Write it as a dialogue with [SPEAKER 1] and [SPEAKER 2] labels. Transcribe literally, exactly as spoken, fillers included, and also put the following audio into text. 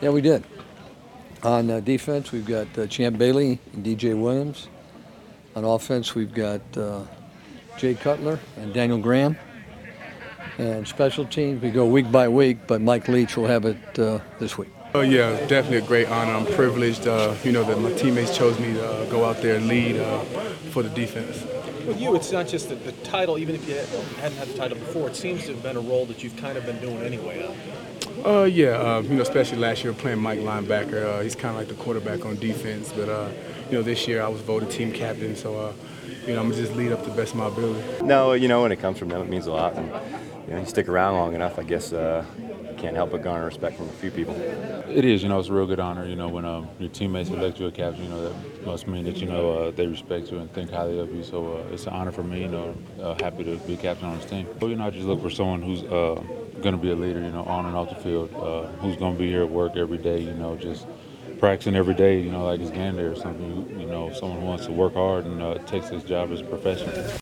[SPEAKER 1] Yeah, we did. On uh, defense, we've got uh, Champ Bailey and D J Williams. On offense, we've got uh, Jay Cutler and Daniel Graham. And special teams, we go week by week, but Mike Leach will have it uh, this week.
[SPEAKER 2] Oh yeah, definitely a great honor. I'm privileged, uh, you know, that my teammates chose me to uh, go out there and lead uh, for the defense.
[SPEAKER 3] With you, it's not just the, the title, even if you hadn't had the title before, it seems to have been a role that you've kind of been doing anyway.
[SPEAKER 2] Uh, yeah, uh, you know, especially last year playing Mike linebacker. Uh, he's kind of like the quarterback on defense. But, uh, you know, this year I was voted team captain. So, uh, you know, I'm going to just lead up to the best of my ability.
[SPEAKER 4] No, you know, when it comes from them, it means a lot. And, you know, you stick around long enough, I guess uh, you can't help but garner respect from a few people.
[SPEAKER 5] It is, you know, it's a real good honor. You know, when um, your teammates elect you a captain, you know, that must mean that, you know, uh, they respect you and think highly of you. So uh, it's an honor for me, you know, uh, happy to be captain on this team. But, you know, I just look for someone who's uh, going to be a leader, you know, on and off the field, uh, who's going to be here at work every day, you know, just practicing every day, you know, like it's game day or something. You know, someone who wants to work hard and uh, takes this job as a profession.